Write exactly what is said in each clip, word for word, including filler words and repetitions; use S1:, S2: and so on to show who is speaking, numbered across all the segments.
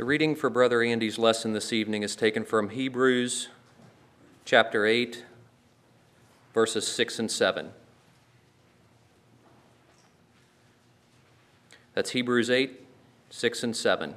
S1: reading for Brother Andy's lesson this evening is taken from Hebrews chapter eight, verses six and seven. That's Hebrews eight, six and seven.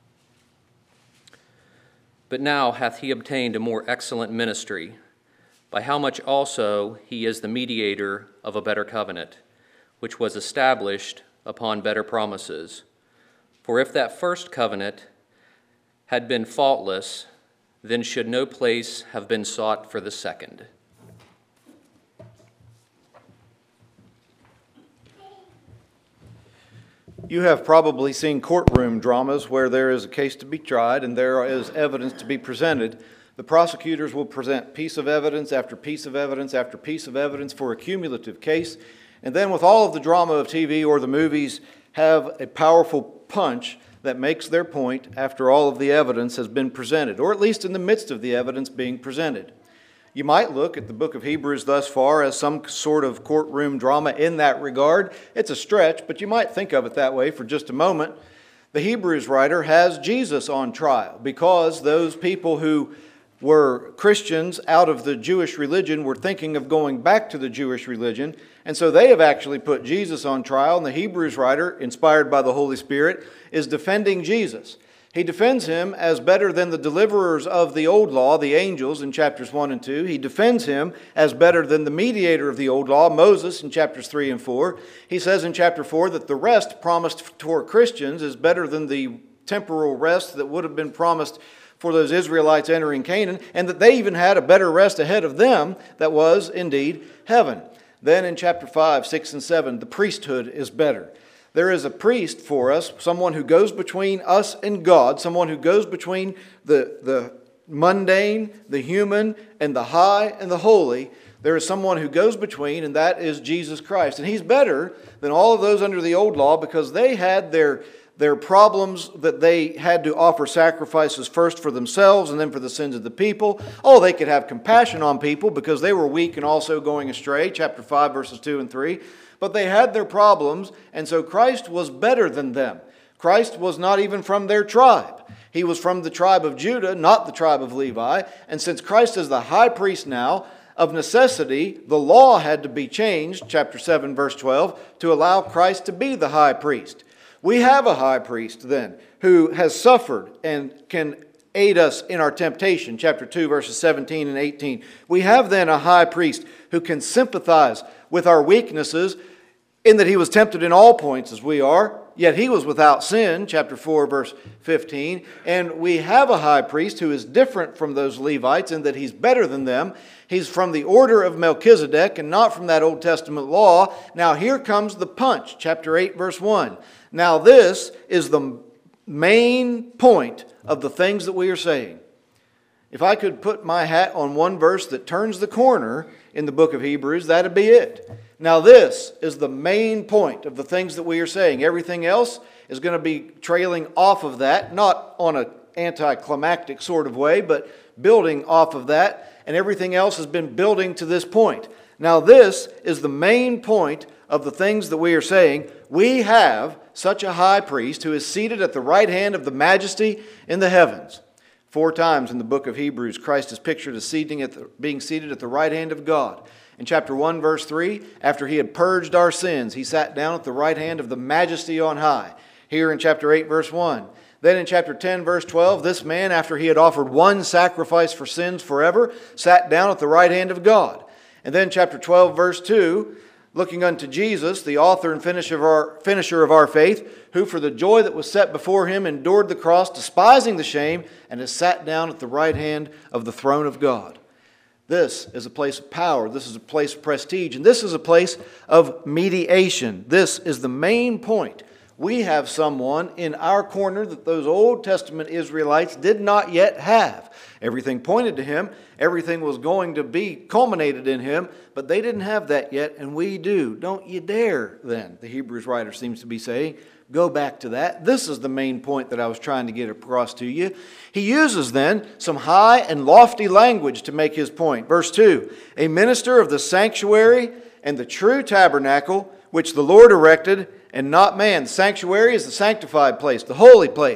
S1: But now hath he obtained a more excellent ministry, by how much also he is the mediator of a better covenant, which was established upon better promises. For if that first covenant had been faultless, then should no place have been sought for the second.
S2: You have probably seen courtroom dramas where there is a case to be tried and there is evidence to be presented. The prosecutors will present piece of evidence after piece of evidence after piece of evidence for a cumulative case, and then with all of the drama of T V or the movies, have a powerful punch that makes their point after all of the evidence has been presented, or at least in the midst of the evidence being presented. You might look at the book of Hebrews thus far as some sort of courtroom drama in that regard. It's a stretch, but you might think of it that way for just a moment. The Hebrews writer has Jesus on trial because those people who were Christians out of the Jewish religion were thinking of going back to the Jewish religion, and so they have actually put Jesus on trial, and the Hebrews writer, inspired by the Holy Spirit, is defending Jesus. He defends him as better than the deliverers of the old law, the angels, in chapters one and two. He defends him as better than the mediator of the old law, Moses, in chapters three and four. He says in chapter four that the rest promised for Christians is better than the temporal rest that would have been promised for those Israelites entering Canaan, and that they even had a better rest ahead of them that was indeed heaven. Then in chapter five, six, and seven, the priesthood is better. There is a priest for us, someone who goes between us and God, someone who goes between the, the mundane, the human, and the high and the holy. There is someone who goes between, and that is Jesus Christ. And he's better than all of those under the old law because they had their Their problems that they had to offer sacrifices first for themselves and then for the sins of the people. Oh, they could have compassion on people because they were weak and also going astray, chapter five, verses two and three. But they had their problems, and so Christ was better than them. Christ was not even from their tribe. He was from the tribe of Judah, not the tribe of Levi. And since Christ is the high priest now, of necessity, the law had to be changed, chapter seven, verse twelve, to allow Christ to be the high priest. We have a high priest then who has suffered and can aid us in our temptation, chapter two, verses seventeen and eighteen. We have then a high priest who can sympathize with our weaknesses in that he was tempted in all points as we are, yet he was without sin, chapter four, verse fifteen. And we have a high priest who is different from those Levites in that he's better than them. He's from the order of Melchizedek and not from that Old Testament law. Now here comes the punch, chapter eight, verse one. Now this is the main point of the things that we are saying. If I could put my hat on one verse that turns the corner in the book of Hebrews, that'd be it. Now this is the main point of the things that we are saying. Everything else is going to be trailing off of that, not on an anticlimactic sort of way, but building off of that, and everything else has been building to this point. Now this is the main point of the things that we are saying. We have such a high priest who is seated at the right hand of the majesty in the heavens. Four times in the book of Hebrews, Christ is pictured as seating at the, being seated at the right hand of God. In chapter one, verse three, after he had purged our sins, he sat down at the right hand of the majesty on high. Here in chapter eight, verse one. Then in chapter ten, verse twelve, this man, after he had offered one sacrifice for sins forever, sat down at the right hand of God. And then chapter twelve, verse two, looking unto Jesus, the author and finisher of our, finisher of our faith, who for the joy that was set before him endured the cross, despising the shame, and has sat down at the right hand of the throne of God. This is a place of power. This is a place of prestige. And this is a place of mediation. This is the main point. We have someone in our corner that those Old Testament Israelites did not yet have. Everything pointed to him. Everything was going to be culminated in him, but they didn't have that yet, and we do. Don't you dare, then, the Hebrews writer seems to be saying. Go back to that. This is the main point that I was trying to get across to you. He uses then some high and lofty language to make his point. Verse two, a minister of the sanctuary and the true tabernacle, which the Lord erected, and not man. The sanctuary is the sanctified place, the holy place.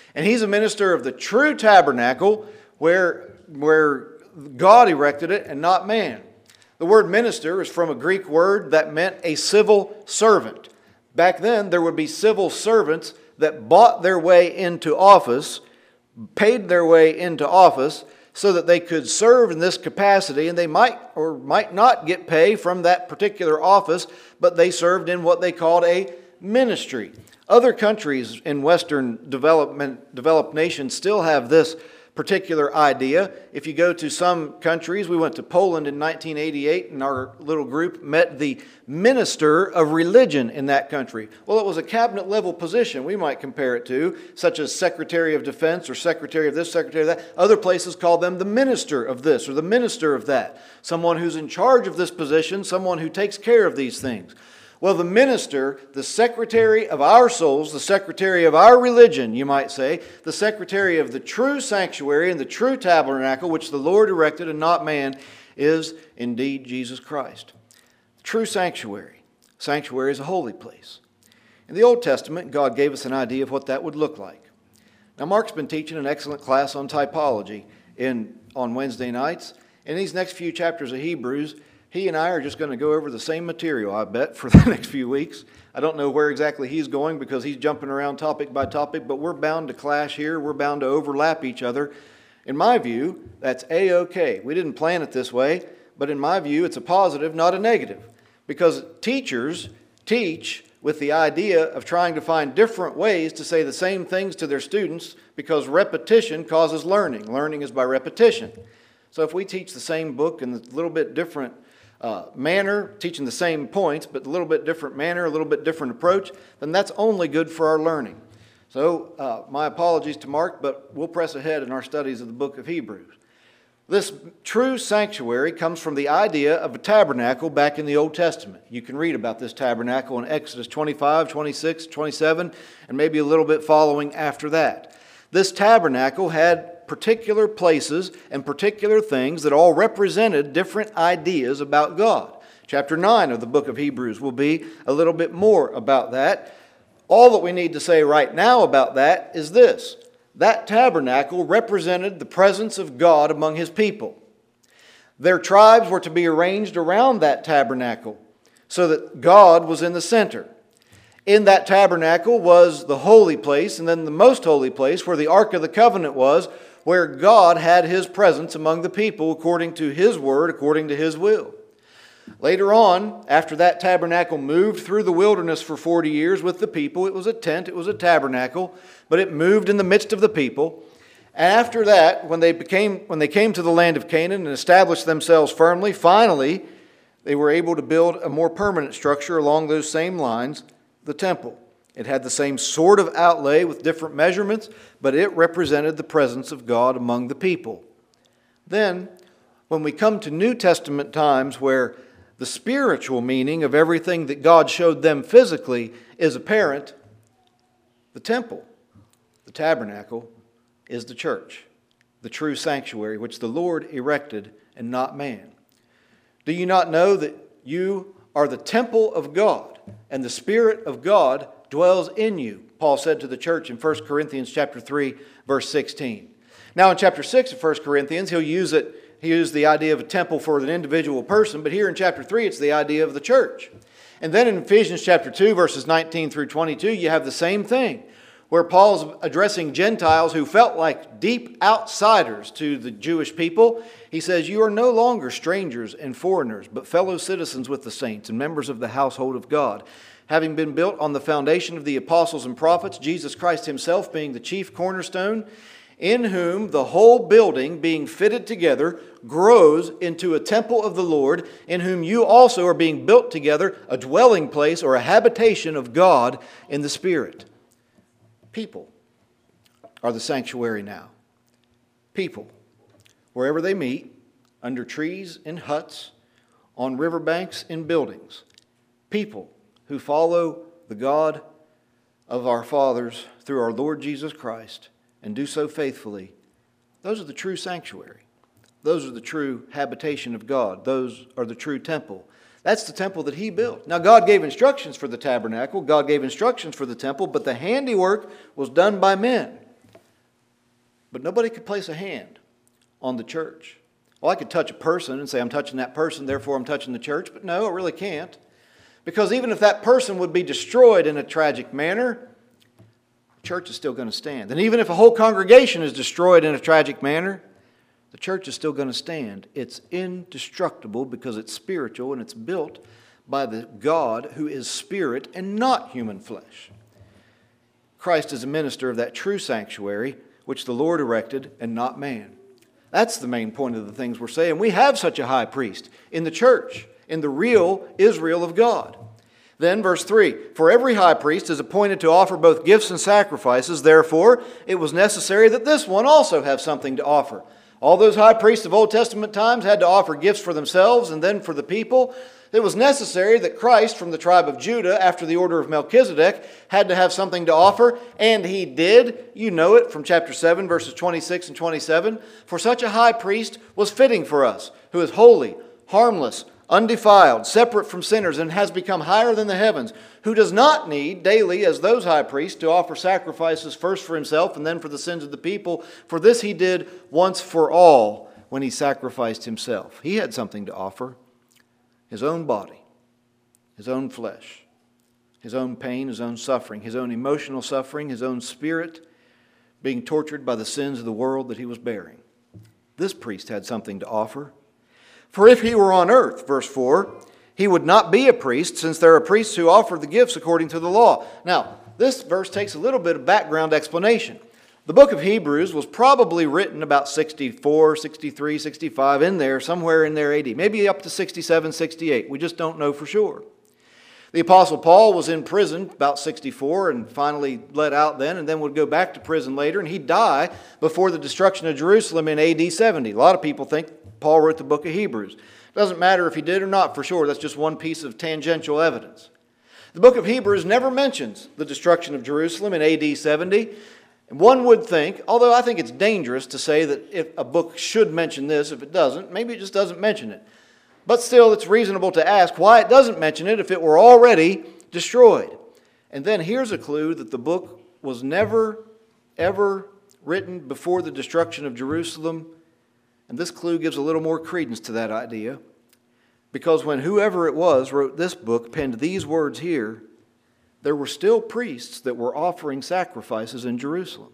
S2: And he's a minister of the true tabernacle where, where God erected it and not man. The word minister is from a Greek word that meant a civil servant. Back then, there would be civil servants that bought their way into office, paid their way into office, so that they could serve in this capacity, and they might or might not get pay from that particular office, but they served in what they called a ministry. Other countries in Western development, developed nations still have this particular idea. If you go to some countries, we went to Poland in nineteen eighty-eight, and our little group met the minister of religion in that country. Well, it was a cabinet level position we might compare it to, such as Secretary of Defense or Secretary of this, Secretary of that. Other places call them the minister of this or the minister of that. Someone who's in charge of this position, someone who takes care of these things. Well, the minister, the secretary of our souls, the secretary of our religion, you might say, the secretary of the true sanctuary and the true tabernacle, which the Lord erected and not man, is indeed Jesus Christ. The true sanctuary. Sanctuary is a holy place. In the Old Testament, God gave us an idea of what that would look like. Now, Mark's been teaching an excellent class on typology in, on Wednesday nights. In these next few chapters of Hebrews, he and I are just going to go over the same material, I bet, for the next few weeks. I don't know where exactly he's going because he's jumping around topic by topic, but we're bound to clash here. We're bound to overlap each other. In my view, that's A-okay. We didn't plan it this way, but in my view, it's a positive, not a negative. Because teachers teach with the idea of trying to find different ways to say the same things to their students because repetition causes learning. Learning is by repetition. So if we teach the same book in a little bit different Uh, manner, teaching the same points, but a little bit different manner, a little bit different approach, then that's only good for our learning. So uh, my apologies to Mark, but we'll press ahead in our studies of the book of Hebrews. This true sanctuary comes from the idea of a tabernacle back in the Old Testament. You can read about this tabernacle in Exodus twenty-five, twenty-six, twenty-seven, and maybe a little bit following after that. This tabernacle had particular places and particular things that all represented different ideas about God. Chapter nine of the book of Hebrews will be a little bit more about that. All that we need to say right now about that is this. That tabernacle represented the presence of God among His people. Their tribes were to be arranged around that tabernacle so that God was in the center. In that tabernacle was the holy place, and then the most holy place where the Ark of the Covenant was, where God had His presence among the people according to His word, according to His will. Later on, after that tabernacle moved through the wilderness for forty years with the people, it was a tent, it was a tabernacle, but it moved in the midst of the people. And after that, when they became, when they came to the land of Canaan and established themselves firmly, finally, they were able to build a more permanent structure along those same lines, the temple. It had the same sort of outlay with different measurements, but it represented the presence of God among the people. Then, when we come to New Testament times where the spiritual meaning of everything that God showed them physically is apparent, the temple, the tabernacle, is the church, the true sanctuary which the Lord erected and not man. Do you not know that you are the temple of God and the Spirit of God dwells in you? Paul said to the church in First Corinthians chapter three, verse sixteen. Now in chapter six of First Corinthians, he'll use it, he used the idea of a temple for an individual person, but here in chapter three, it's the idea of the church. And then in Ephesians chapter two, verses nineteen through twenty-two, you have the same thing, where Paul's addressing Gentiles who felt like deep outsiders to the Jewish people. He says, "You are no longer strangers and foreigners, but fellow citizens with the saints and members of the household of God, having been built on the foundation of the apostles and prophets, Jesus Christ Himself being the chief cornerstone, in whom the whole building, being fitted together, grows into a temple of the Lord, in whom you also are being built together, a dwelling place or a habitation of God in the Spirit." People are the sanctuary now. People, wherever they meet, under trees and huts, on riverbanks and buildings. People who follow the God of our fathers through our Lord Jesus Christ and do so faithfully. Those are the true sanctuary. Those are the true habitation of God. Those are the true temple. That's the temple that He built. Now, God gave instructions for the tabernacle. God gave instructions for the temple, but the handiwork was done by men. But nobody could place a hand on the church. Well, I could touch a person and say, I'm touching that person, therefore I'm touching the church. But no, I really can't. Because even if that person would be destroyed in a tragic manner, the church is still going to stand. And even if a whole congregation is destroyed in a tragic manner, the church is still going to stand. It's indestructible because it's spiritual and it's built by the God who is spirit and not human flesh. Christ is a minister of that true sanctuary which the Lord erected and not man. That's the main point of the things we're saying. We have such a high priest in the church, in the real Israel of God. Then verse three, for every high priest is appointed to offer both gifts and sacrifices. Therefore, it was necessary that this one also have something to offer. All those high priests of Old Testament times had to offer gifts for themselves and then for the people. It was necessary that Christ from the tribe of Judah, after the order of Melchizedek, had to have something to offer, and he did. You know it from chapter seven, verses twenty-six and twenty-seven. For such a high priest was fitting for us, who is holy, harmless, undefiled, separate from sinners, and has become higher than the heavens, who does not need daily, as those high priests, to offer sacrifices first for himself and then for the sins of the people. For this he did once for all when he sacrificed himself. He had something to offer. His own body, his own flesh, his own pain, his own suffering, his own emotional suffering, his own spirit being tortured by the sins of the world that he was bearing. This priest had something to offer. For if he were on earth, verse four, he would not be a priest, since there are priests who offer the gifts according to the law. Now, this verse takes a little bit of background explanation. The book of Hebrews was probably written about sixty-four, sixty-three, sixty-five, in there, somewhere in there A D, maybe up to sixty-seven, sixty-eight. We just don't know for sure. The Apostle Paul was in prison about sixty-four and finally let out then, and then would go back to prison later, and he'd die before the destruction of Jerusalem in A D seventy. A lot of people think Paul wrote the book of Hebrews. It doesn't matter if he did or not for sure. That's just one piece of tangential evidence. The book of Hebrews never mentions the destruction of Jerusalem in A D seventy. And one would think, although I think it's dangerous to say that if a book should mention this, if it doesn't, maybe it just doesn't mention it. But still, it's reasonable to ask why it doesn't mention it if it were already destroyed. And then here's a clue that the book was never, ever written before the destruction of Jerusalem. And this clue gives a little more credence to that idea. Because when whoever it was wrote this book, penned these words here, there were still priests that were offering sacrifices in Jerusalem.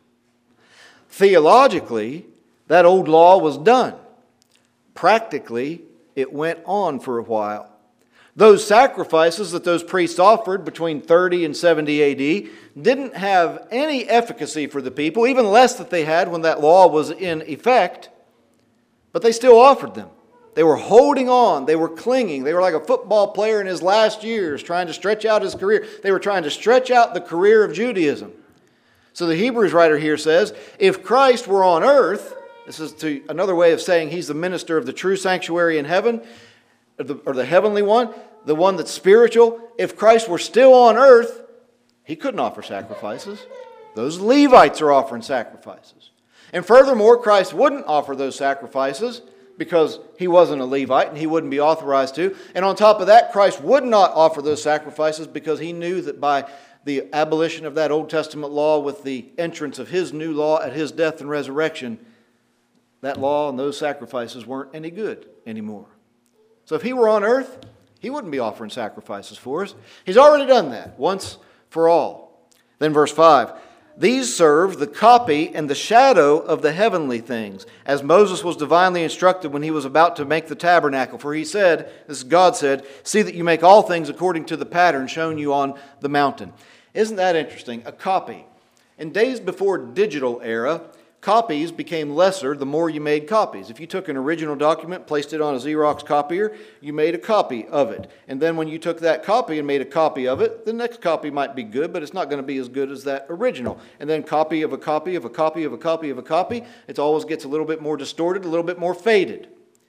S2: Theologically, that old law was done. Practically, it went on for a while. Those sacrifices that those priests offered between thirty and seventy A D didn't have any efficacy for the people, even less that they had when that law was in effect, but they still offered them. They were holding on. They were clinging. They were like a football player in his last years trying to stretch out his career. They were trying to stretch out the career of Judaism. So the Hebrews writer here says, if Christ were on earth, this is to another way of saying he's the minister of the true sanctuary in heaven, or the, or the heavenly one, the one that's spiritual. If Christ were still on earth, he couldn't offer sacrifices. Those Levites are offering sacrifices. And furthermore, Christ wouldn't offer those sacrifices because he wasn't a Levite and he wouldn't be authorized to. And on top of that, Christ would not offer those sacrifices because he knew that by the abolition of that Old Testament law with the entrance of his new law at his death and resurrection, that law and those sacrifices weren't any good anymore. So if he were on earth, he wouldn't be offering sacrifices for us. He's already done that once for all. Then verse five, these serve the copy and the shadow of the heavenly things, as Moses was divinely instructed when he was about to make the tabernacle. For he said, this is God said, see that you make all things according to the pattern shown you on the mountain. Isn't that interesting? A copy. In days before digital era, copies became lesser the more you made copies. If you took an original document, placed it on a Xerox copier, you made a copy of it. And then when you took that copy and made a copy of it, the next copy might be good, but it's not going to be as good as that original. And then copy of a copy of a copy of a copy of a copy, it always gets a little bit more distorted, a little bit more faded.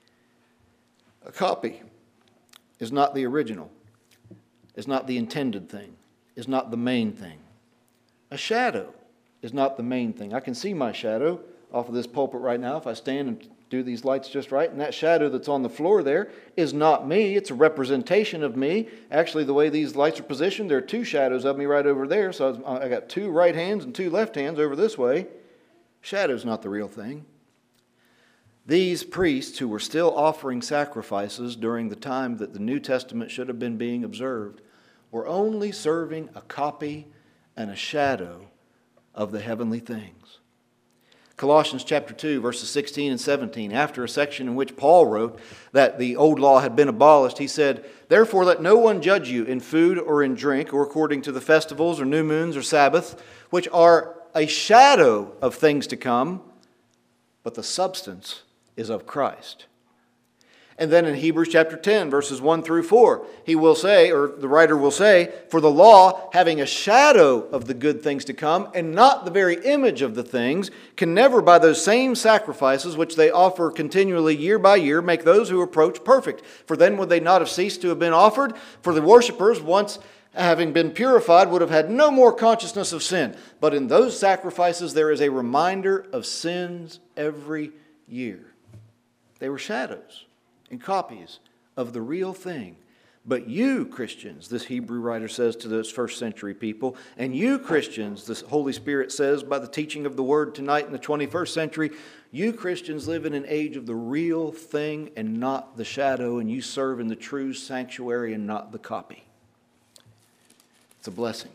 S2: A copy is not the original, is not the intended thing, is not the main thing. A shadow is not the main thing. I can see my shadow off of this pulpit right now if I stand and do these lights just right. And that shadow that's on the floor there is not me. It's a representation of me. Actually, the way these lights are positioned, there are two shadows of me right over there. So I got two right hands and two left hands over this way. Shadow's not the real thing. These priests who were still offering sacrifices during the time that the New Testament should have been being observed were only serving a copy and a shadow of the heavenly things. Colossians chapter two, verses sixteen and seventeen, after a section in which Paul wrote that the old law had been abolished, he said, "Therefore let no one judge you in food or in drink, or according to the festivals or new moons or Sabbaths, which are a shadow of things to come, but the substance is of Christ." And then in Hebrews chapter ten, verses one through four, he will say, or the writer will say, "For the law, having a shadow of the good things to come, and not the very image of the things, can never by those same sacrifices which they offer continually year by year make those who approach perfect. For then would they not have ceased to have been offered? For the worshippers, once having been purified, would have had no more consciousness of sin. But in those sacrifices there is a reminder of sins every year." They were shadows and copies of the real thing. But you, Christians, this Hebrew writer says to those first century people, and you, Christians, the Holy Spirit says by the teaching of the Word tonight in the twenty-first century, you Christians live in an age of the real thing and not the shadow, and you serve in the true sanctuary and not the copy. It's a blessing.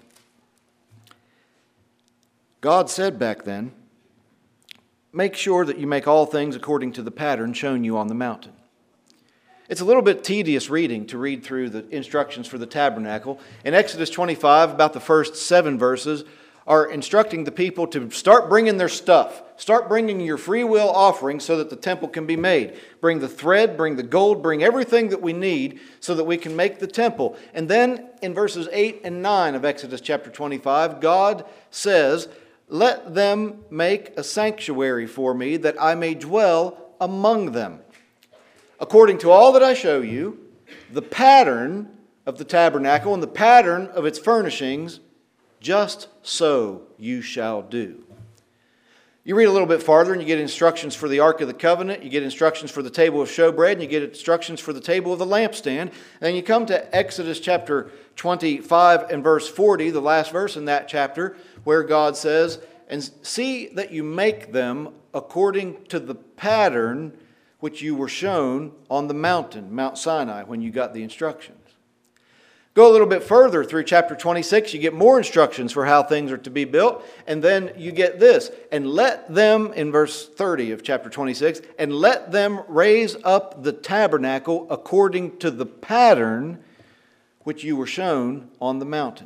S2: God said back then, "Make sure that you make all things according to the pattern shown you on the mountain." It's a little bit tedious reading to read through the instructions for the tabernacle. In Exodus twenty-five, about the first seven verses, are instructing the people to start bringing their stuff. Start bringing your free will offerings so that the temple can be made. Bring the thread, bring the gold, bring everything that we need so that we can make the temple. And then in verses eight and nine of Exodus chapter twenty-five, God says, "Let them make a sanctuary for me that I may dwell among them. According to all that I show you, the pattern of the tabernacle and the pattern of its furnishings, just so you shall do." You read a little bit farther and you get instructions for the Ark of the Covenant, you get instructions for the table of showbread, and you get instructions for the table of the lampstand. And then you come to Exodus chapter twenty-five and verse forty, the last verse in that chapter, where God says, "And see that you make them according to the pattern which you were shown on the mountain, Mount Sinai, when you got the instructions." Go a little bit further through chapter twenty-six, you get more instructions for how things are to be built, and then you get this, "And let them," in verse thirty of chapter twenty-six, "and let them raise up the tabernacle according to the pattern which you were shown on the mountain."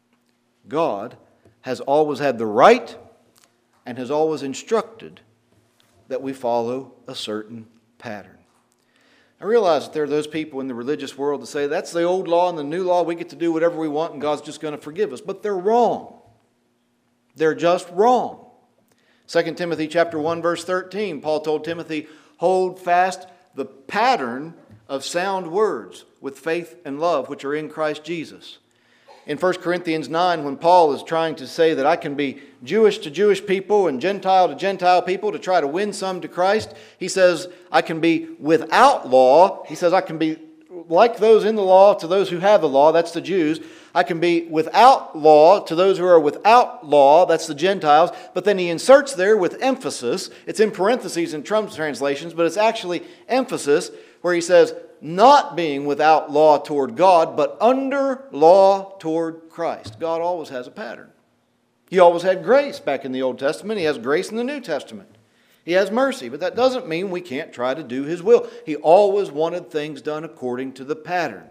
S2: God has always had the right and has always instructed that we follow a certain pattern. I realize that there are those people in the religious world that say that's the old law and the new law, we get to do whatever we want and God's just going to forgive us. But they're wrong. They're just wrong. Second Timothy chapter one, verse thirteen, Paul told Timothy, "Hold fast the pattern of sound words with faith and love which are in Christ Jesus." In First Corinthians nine, when Paul is trying to say that I can be Jewish to Jewish people and Gentile to Gentile people to try to win some to Christ, he says I can be without law. He says I can be like those in the law to those who have the law, that's the Jews. I can be without law to those who are without law, that's the Gentiles. But then he inserts there with emphasis, it's in parentheses in Trump's translations, but it's actually emphasis, where he says, not being without law toward God, but under law toward Christ. God always has a pattern. He always had grace back in the Old Testament. He has grace in the New Testament. He has mercy, but that doesn't mean we can't try to do His will. He always wanted things done according to the pattern.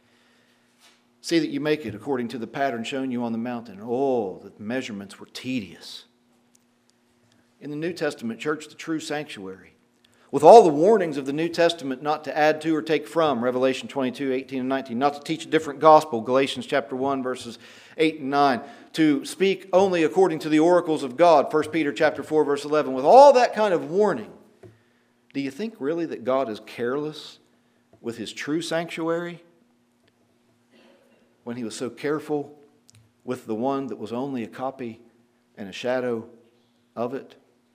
S2: See that you make it according to the pattern shown you on the mountain. Oh, the measurements were tedious. In the New Testament church, the true sanctuary, with all the warnings of the New Testament not to add to or take from, Revelation twenty-two, eighteen and nineteen, not to teach a different gospel, Galatians chapter one, verses eight and nine, to speak only according to the oracles of God, First Peter chapter four, verse eleven, with all that kind of warning, do you think really that God is careless with His true sanctuary when He was so careful with the one that was only a copy and a shadow of it?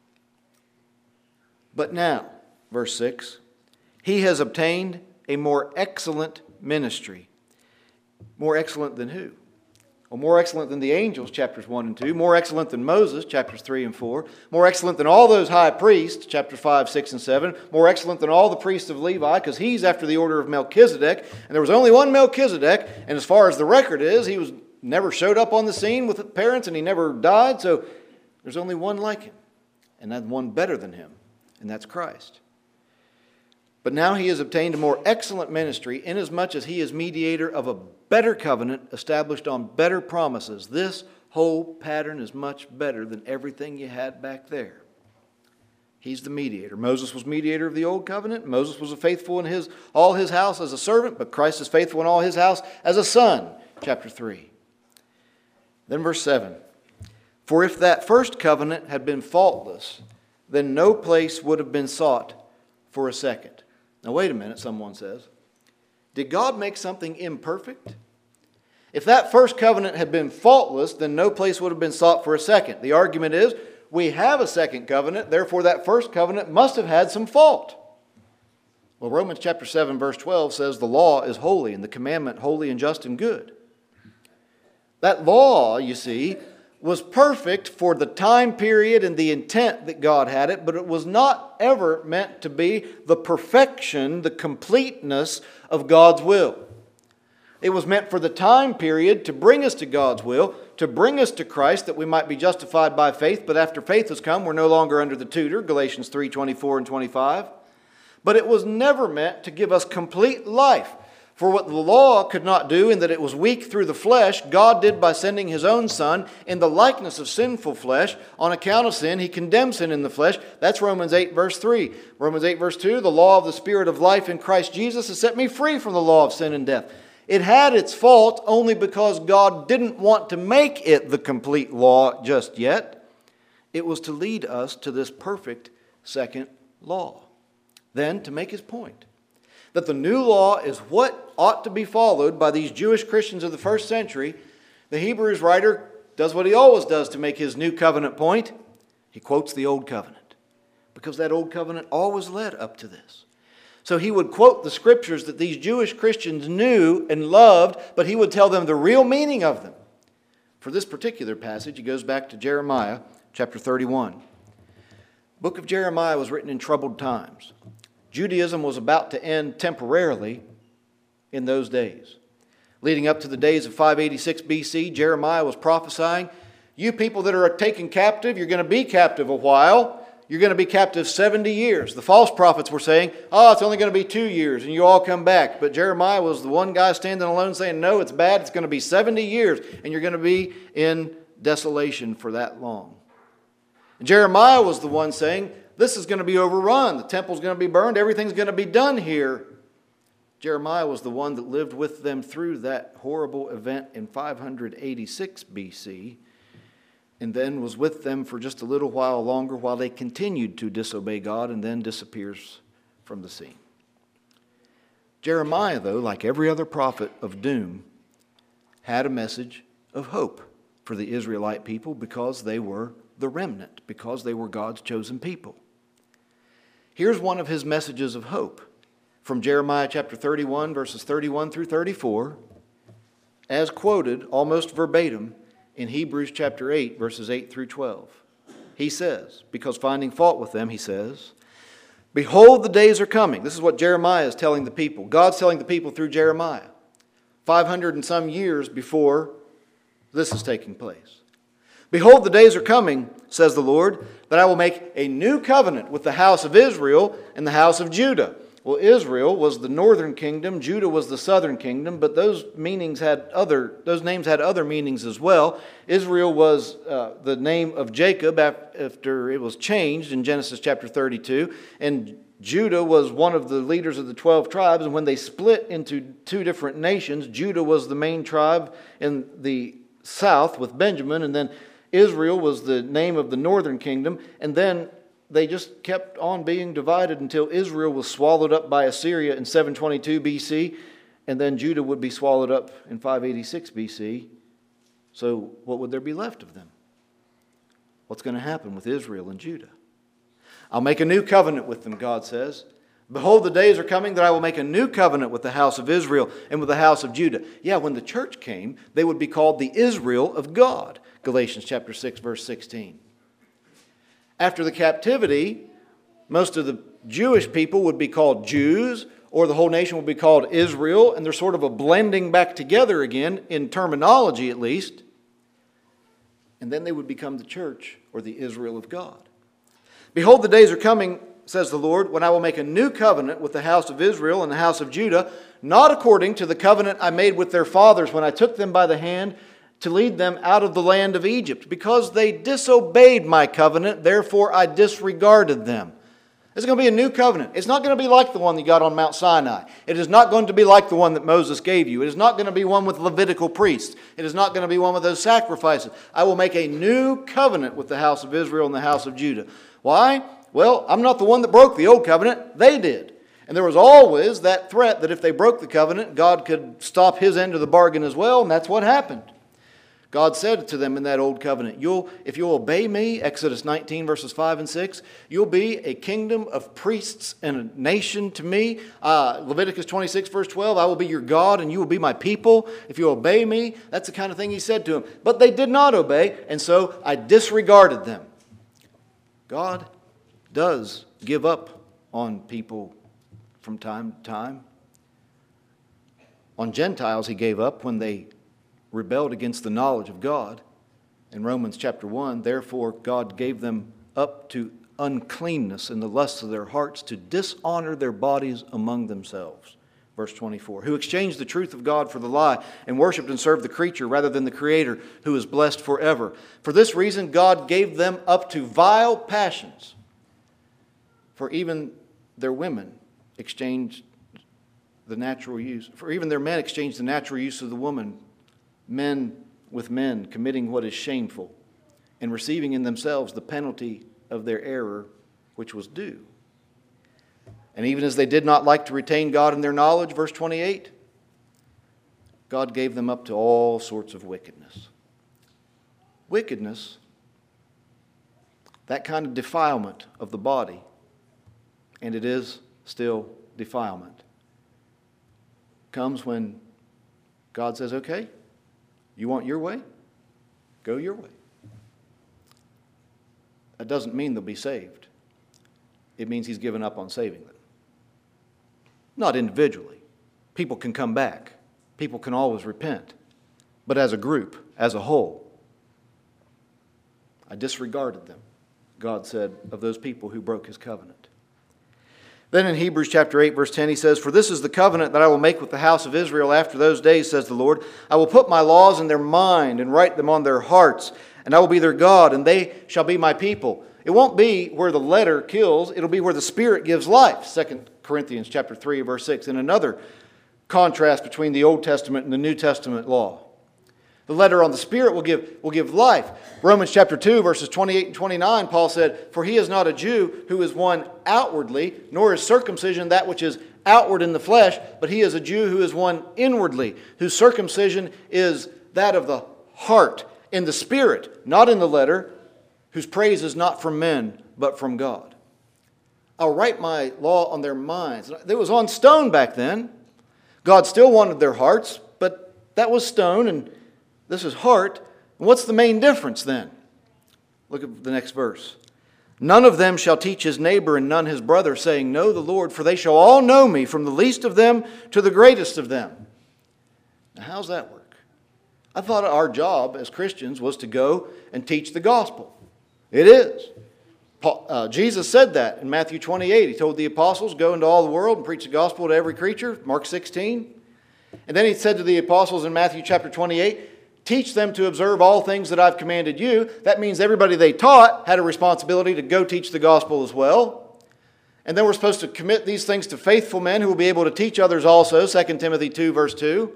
S2: But now, verse six, He has obtained a more excellent ministry. More excellent than who? Or more excellent than the angels, chapters one and two. More excellent than Moses, chapters three and four. More excellent than all those high priests, chapters five, six, and seven. More excellent than all the priests of Levi, because he's after the order of Melchizedek. And there was only one Melchizedek, and as far as the record is, he was never showed up on the scene with parents, and he never died, so there's only one like him. And that's one better than him, and that's Christ. But now he has obtained a more excellent ministry, inasmuch as he is mediator of a better covenant established on better promises. This whole pattern is much better than everything you had back there. He's the mediator. Moses was mediator of the old covenant. Moses was faithful in his all his house as a servant, but Christ is faithful in all his house as a son. Chapter three. Then verse seven. For if that first covenant had been faultless, then no place would have been sought for a second. Now wait a minute, someone says. Did God make something imperfect? If that first covenant had been faultless, then no place would have been sought for a second. The argument is, we have a second covenant, therefore that first covenant must have had some fault. Well, Romans chapter seven, verse twelve says the law is holy and the commandment holy and just and good. That law, you see, was perfect for the time period and the intent that God had it, but it was not ever meant to be the perfection, the completeness of God's will. It was meant for the time period to bring us to God's will, to bring us to Christ, that we might be justified by faith, but after faith has come, we're no longer under the tutor, Galatians three, twenty-four and twenty-five. But it was never meant to give us complete life. For what the law could not do, in that it was weak through the flesh, God did by sending His own Son in the likeness of sinful flesh. On account of sin, He condemned sin in the flesh. That's Romans eight, verse three. Romans eight, verse two, the law of the Spirit of life in Christ Jesus has set me free from the law of sin and death. It had its fault only because God didn't want to make it the complete law just yet. It was to lead us to this perfect second law. Then, to make His point, that the new law is what ought to be followed by these Jewish Christians of the first century, the Hebrews writer does what he always does to make his new covenant point. He quotes the old covenant, because that old covenant always led up to this. So he would quote the scriptures that these Jewish Christians knew and loved, but he would tell them the real meaning of them. For this particular passage, he goes back to Jeremiah chapter thirty-one. The book of Jeremiah was written in troubled times. Judaism was about to end temporarily in those days. Leading up to the days of five eighty-six B C, Jeremiah was prophesying, you people that are taken captive, you're going to be captive a while. You're going to be captive seventy years. The false prophets were saying, oh, it's only going to be two years and you all come back. But Jeremiah was the one guy standing alone saying, no, it's bad. It's going to be seventy years and you're going to be in desolation for that long. And Jeremiah was the one saying, this is going to be overrun. The temple's going to be burned. Everything's going to be done here. Jeremiah was the one that lived with them through that horrible event in five eighty-six B C, and then was with them for just a little while longer while they continued to disobey God, and then disappears from the scene. Jeremiah, though, like every other prophet of doom, had a message of hope for the Israelite people because they were the remnant, because they were God's chosen people. Here's one of his messages of hope from Jeremiah chapter thirty-one, verses thirty-one through thirty-four, as quoted almost verbatim in Hebrews chapter eight, verses eight through twelve. He says, because finding fault with them, he says, behold, the days are coming. This is what Jeremiah is telling the people. God's telling the people through Jeremiah, five hundred and some years before this is taking place. Behold, the days are coming, says the Lord, that I will make a new covenant with the house of Israel and the house of Judah. Well, Israel was the northern kingdom, Judah was the southern kingdom, but those meanings had other, those names had other meanings as well. Israel was uh, the name of Jacob after it was changed in Genesis chapter thirty-two, and Judah was one of the leaders of the twelve tribes, and when they split into two different nations, Judah was the main tribe in the south with Benjamin, and then Israel was the name of the northern kingdom, and then they just kept on being divided until Israel was swallowed up by Assyria in seven twenty-two B C, and then Judah would be swallowed up in five eighty-six B C. So what would there be left of them? What's going to happen with Israel and Judah? I'll make a new covenant with them, God says. Behold, the days are coming that I will make a new covenant with the house of Israel and with the house of Judah. Yeah, when the church came, they would be called the Israel of God. Galatians chapter six, verse sixteen. After the captivity, most of the Jewish people would be called Jews, or the whole nation would be called Israel, and there's sort of a blending back together again, in terminology at least. And then they would become the church, or the Israel of God. Behold, the days are coming, says the Lord, when I will make a new covenant with the house of Israel and the house of Judah, not according to the covenant I made with their fathers when I took them by the hand to lead them out of the land of Egypt. Because they disobeyed my covenant, therefore I disregarded them. It's going to be a new covenant. It's not going to be like the one you got on Mount Sinai. It is not going to be like the one that Moses gave you. It is not going to be one with Levitical priests. It is not going to be one with those sacrifices. I will make a new covenant with the house of Israel and the house of Judah. Why? Well, I'm not the one that broke the old covenant. They did. And there was always that threat that if they broke the covenant, God could stop his end of the bargain as well, and that's what happened. God said to them in that old covenant, you'll, if you'll obey me, Exodus nineteen, verses five and six, you'll be a kingdom of priests and a nation to me. Uh, Leviticus twenty-six, verse twelve, I will be your God and you will be my people. If you obey me, that's the kind of thing he said to them. But they did not obey, and so I disregarded them. God does give up on people from time to time. On Gentiles he gave up when they rebelled against the knowledge of God. In Romans chapter one, therefore God gave them up to uncleanness in the lusts of their hearts to dishonor their bodies among themselves. Verse twenty-four, who exchanged the truth of God for the lie and worshipped and served the creature rather than the Creator, who is blessed forever. For this reason God gave them up to vile passions. For even their women exchanged the natural use, for even their men exchanged the natural use of the woman, men with men, committing what is shameful, and receiving in themselves the penalty of their error, which was due. And even as they did not like to retain God in their knowledge, verse twenty-eight, God gave them up to all sorts of wickedness. Wickedness, that kind of defilement of the body, and it is still defilement, comes when God says, okay, you want your way? Go your way. That doesn't mean they'll be saved. It means he's given up on saving them. Not individually. People can come back. People can always repent. But as a group, as a whole, I disregarded them, God said, of those people who broke his covenant. Then in Hebrews chapter eight, verse ten, he says, for this is the covenant that I will make with the house of Israel after those days, says the Lord. I will put my laws in their mind and write them on their hearts, and I will be their God, and they shall be my people. It won't be where the letter kills. It'll be where the Spirit gives life. Second Corinthians chapter three, verse six, in another contrast between the Old Testament and the New Testament law. The letter on the Spirit will give, will give life. Romans chapter two, verses twenty-eight and twenty-nine, Paul said, for he is not a Jew who is one outwardly, nor is circumcision that which is outward in the flesh, but he is a Jew who is one inwardly, whose circumcision is that of the heart, in the Spirit, not in the letter, whose praise is not from men, but from God. I'll write my law on their minds. It was on stone back then. God still wanted their hearts, but that was stone, and this is heart. And what's the main difference then? Look at the next verse. None of them shall teach his neighbor and none his brother, saying, know the Lord, for they shall all know me, from the least of them to the greatest of them. Now, how's that work? I thought our job as Christians was to go and teach the gospel. It is. Paul, uh, Jesus said that in Matthew twenty-eight. He told the apostles, go into all the world and preach the gospel to every creature, Mark sixteen. And then he said to the apostles in Matthew chapter twenty-eight, teach them to observe all things that I've commanded you. That means everybody they taught had a responsibility to go teach the gospel as well. And then we're supposed to commit these things to faithful men who will be able to teach others also, Second Timothy two, verse two.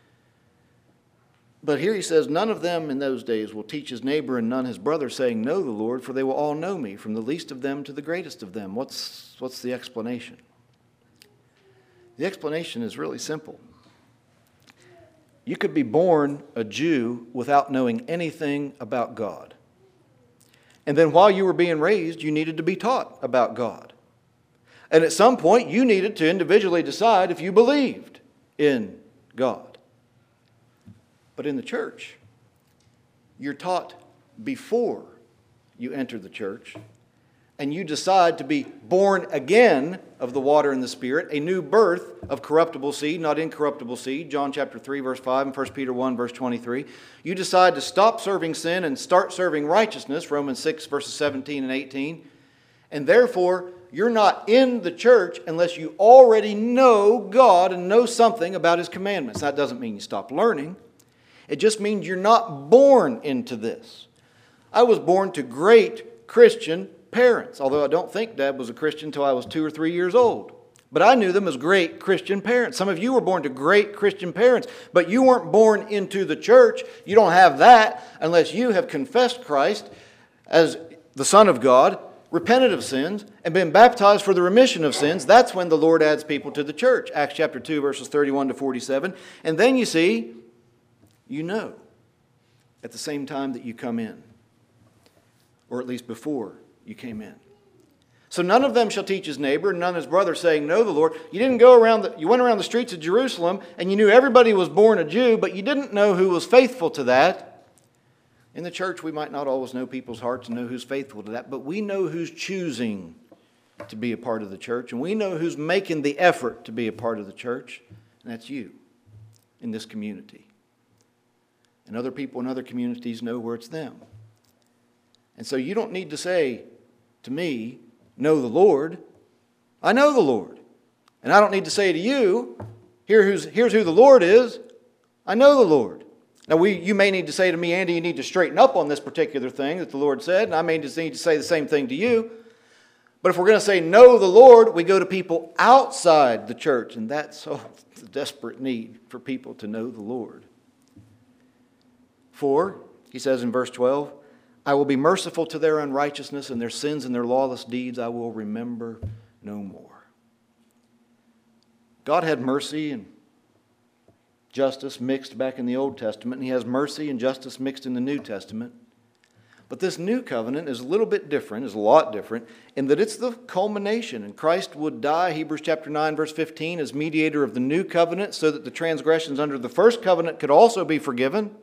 S2: But here he says, none of them in those days will teach his neighbor and none his brother, saying, know the Lord, for they will all know me, from the least of them to the greatest of them. What's, what's the explanation? The explanation is really simple. You could be born a Jew without knowing anything about God. And then while you were being raised, you needed to be taught about God. And at some point, you needed to individually decide if you believed in God. But in the church, you're taught before you enter the church, and you decide to be born again of the water and the Spirit, a new birth of corruptible seed, not incorruptible seed, John chapter three, verse five, and First Peter one, verse twenty-three. You decide to stop serving sin and start serving righteousness, Romans six, verses seventeen and eighteen. And therefore, you're not in the church unless you already know God and know something about His commandments. That doesn't mean you stop learning. It just means you're not born into this. I was born to great Christian parents, although I don't think Dad was a Christian until I was two or three years old. But I knew them as great Christian parents. Some of you were born to great Christian parents, but you weren't born into the church. You don't have that unless you have confessed Christ as the Son of God, repented of sins, and been baptized for the remission of sins. That's when the Lord adds people to the church. Acts chapter two, verses thirty-one to forty-seven. And then you see, you know, at the same time that you come in, or at least before you came in. So none of them shall teach his neighbor, and none his brother, saying, know the Lord. You didn't go around, the, you went around the streets of Jerusalem, and you knew everybody was born a Jew, but you didn't know who was faithful to that. In the church, we might not always know people's hearts and know who's faithful to that, but we know who's choosing to be a part of the church, and we know who's making the effort to be a part of the church, and that's you in this community. And other people in other communities know where it's them. And so you don't need to say to me, know the Lord. I know the Lord. And I don't need to say to you, Here who's, here's who the Lord is. I know the Lord. Now, we, you may need to say to me, Andy, you need to straighten up on this particular thing that the Lord said, and I may just need to say the same thing to you. But if we're going to say know the Lord, we go to people outside the church, and that's oh, the desperate need for people to know the Lord. For, he says in verse twelve, I will be merciful to their unrighteousness, and their sins and their lawless deeds I will remember no more. God had mercy and justice mixed back in the Old Testament, and He has mercy and justice mixed in the New Testament. But this new covenant is a little bit different, is a lot different, in that it's the culmination. And Christ would die, Hebrews chapter nine, verse fifteen, as mediator of the new covenant, so that the transgressions under the first covenant could also be forgiven.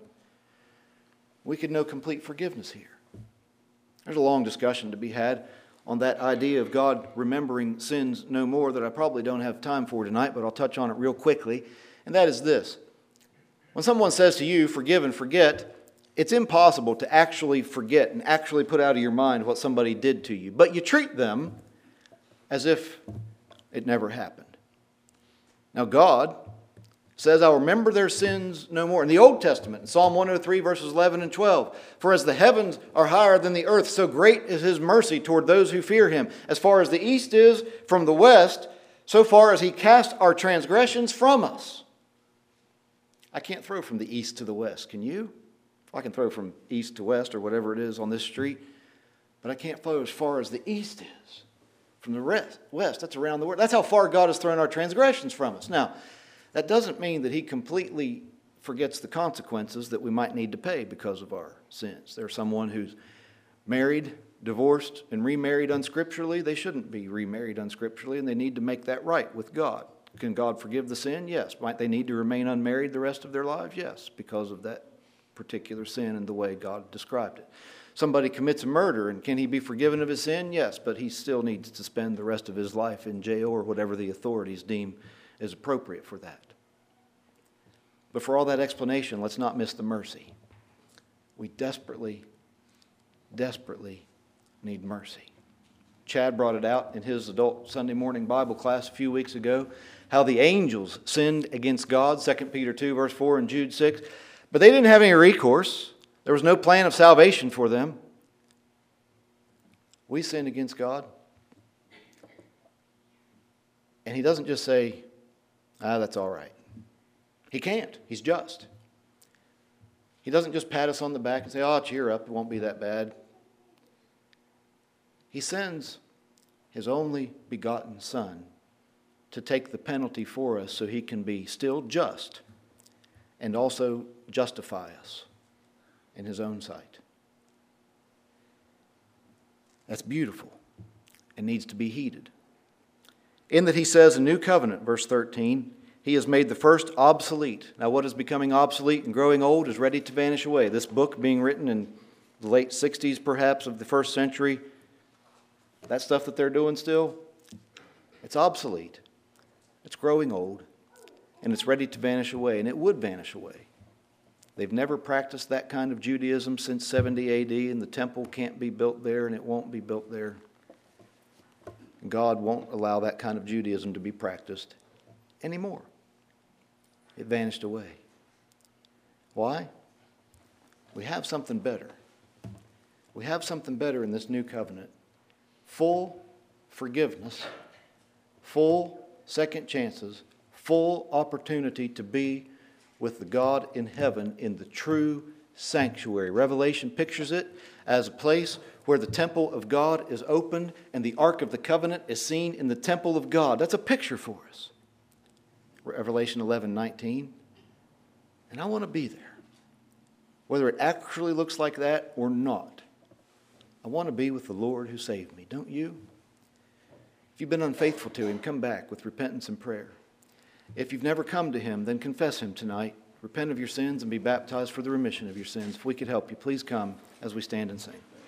S2: We could know complete forgiveness here. There's a long discussion to be had on that idea of God remembering sins no more that I probably don't have time for tonight, but I'll touch on it real quickly. And that is this. When someone says to you, forgive and forget, it's impossible to actually forget and actually put out of your mind what somebody did to you. But you treat them as if it never happened. Now God says, I'll remember their sins no more. In the Old Testament, in Psalm one oh three, verses eleven and twelve, for as the heavens are higher than the earth, so great is His mercy toward those who fear Him. As far as the east is from the west, so far as He cast our transgressions from us. I can't throw from the east to the west, can you? I can throw from east to west or whatever it is on this street, but I can't throw as far as the east is from the rest, west. That's around the world. That's how far God has thrown our transgressions from us. Now, that doesn't mean that He completely forgets the consequences that we might need to pay because of our sins. There's someone who's married, divorced, and remarried unscripturally. They shouldn't be remarried unscripturally, and they need to make that right with God. Can God forgive the sin? Yes. Might they need to remain unmarried the rest of their lives? Yes, because of that particular sin and the way God described it. Somebody commits a murder, and can he be forgiven of his sin? Yes, but he still needs to spend the rest of his life in jail or whatever the authorities deem is appropriate for that. But for all that explanation, let's not miss the mercy. We desperately, desperately need mercy. Chad brought it out in his adult Sunday morning Bible class a few weeks ago, how the angels sinned against God, Second Peter two, verse four, and Jude six. But they didn't have any recourse. There was no plan of salvation for them. We sinned against God. And He doesn't just say, ah, that's all right. He can't. He's just. He doesn't just pat us on the back and say, oh, cheer up, it won't be that bad. He sends His only begotten Son to take the penalty for us so He can be still just and also justify us in His own sight. That's beautiful and needs to be heeded. In that he says, a new covenant, verse thirteen, he has made the first obsolete. Now what is becoming obsolete and growing old is ready to vanish away. This book being written in the late sixties perhaps of the first century, that stuff that they're doing still, it's obsolete. It's growing old, and it's ready to vanish away, and it would vanish away. They've never practiced that kind of Judaism since seventy A D, and the temple can't be built there, and it won't be built there. God won't allow that kind of Judaism to be practiced anymore. It vanished away. Why? We have something better. We have something better in this new covenant. Full forgiveness, full second chances, full opportunity to be with the God in heaven in the true sanctuary. Revelation pictures it as a place where the temple of God is opened and the Ark of the Covenant is seen in the temple of God. That's a picture for us. Revelation eleven nineteen. And I want to be there. Whether it actually looks like that or not, I want to be with the Lord who saved me. Don't you? If you've been unfaithful to Him, come back with repentance and prayer. If you've never come to Him, then confess Him tonight. Repent of your sins and be baptized for the remission of your sins. If we could help you, please come as we stand and sing.